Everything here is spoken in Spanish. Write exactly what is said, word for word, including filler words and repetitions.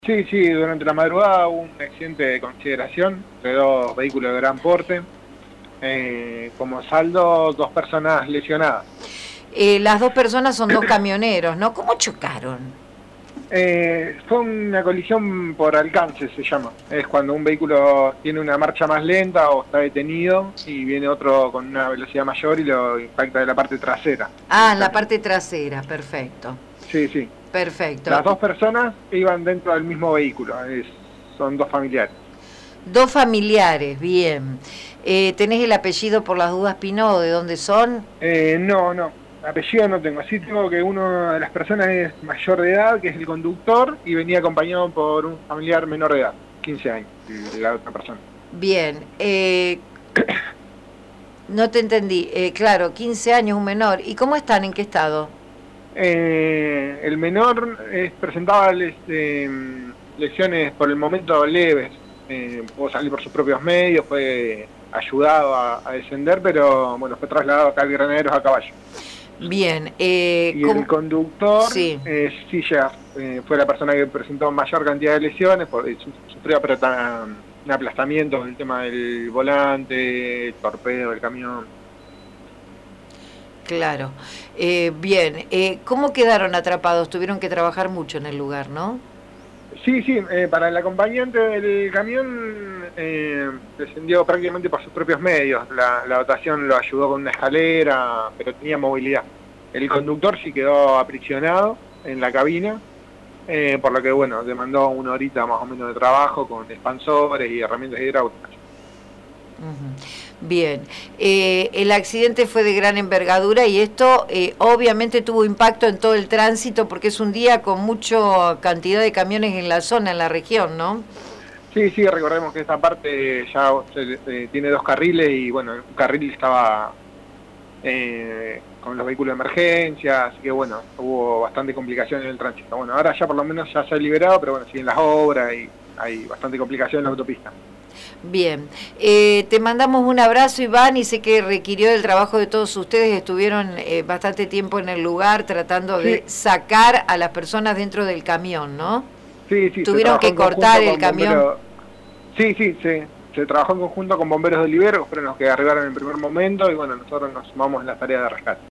Sí, sí, durante la madrugada hubo un accidente de consideración de dos vehículos de gran porte. Eh, como saldo, dos personas lesionadas. Eh, las dos personas son dos camioneros, ¿no? ¿Cómo chocaron? Eh, fue una colisión por alcance, se llama. Es cuando un vehículo tiene una marcha más lenta o está detenido y viene otro con una velocidad mayor y lo impacta de la parte trasera. Ah, en la parte trasera, perfecto. Sí, sí. Perfecto. Las dos personas iban dentro del mismo vehículo, es, son dos familiares. Dos familiares, bien. Eh, ¿Tenés el apellido por las dudas, Pino, de dónde son? Eh, no, no. Apellido no tengo. Sí tengo que una de las personas es mayor de edad, que es el conductor, y venía acompañado por un familiar menor de edad, quince años, la otra persona. Bien. Eh, no te entendí. Eh, claro, quince años, un menor. ¿Y cómo están? ¿En qué estado? Eh, el menor es, presentaba este, lesiones por el momento leves. Eh, pudo salir por sus propios medios, fue ayudado a, a descender, pero bueno, fue trasladado acá al Graneros a caballo. Bien. Eh, y ¿cómo? el conductor, sí, eh, sí ya eh, fue la persona que presentó mayor cantidad de lesiones, porque sufrió un aplastamiento con el tema del volante, el torpedo del camión. Claro. Eh, bien. Eh, ¿Cómo quedaron atrapados? Tuvieron que trabajar mucho en el lugar, ¿no? Sí, sí, eh, para el acompañante del camión eh, descendió prácticamente por sus propios medios. La, la dotación lo ayudó con una escalera, pero tenía movilidad. El conductor sí quedó aprisionado en la cabina, eh, por lo que, bueno, demandó una horita más o menos de trabajo con expansores y herramientas hidráulicas. Uh-huh. Bien, eh, el accidente fue de gran envergadura y esto eh, obviamente tuvo impacto en todo el tránsito porque es un día con mucha cantidad de camiones en la zona, en la región, ¿no? Sí, sí, recordemos que esta parte ya se, eh, tiene dos carriles y bueno, un carril estaba eh, con los vehículos de emergencia, así que bueno, hubo bastante complicación en el tránsito. Bueno, ahora ya por lo menos ya se ha liberado, pero bueno, siguen las obras y hay bastante complicación en la autopista. Bien, eh, te mandamos un abrazo, Iván, y sé que requirió del trabajo de todos ustedes, estuvieron eh, bastante tiempo en el lugar tratando sí. de sacar a las personas dentro del camión, ¿no? Sí, sí. Tuvieron que cortar el camión. Bomberos. Sí, sí, sí. Se trabajó en conjunto con bomberos de Oliveros, fueron los que arribaron en el primer momento y bueno, nosotros nos sumamos en la tarea de rescate.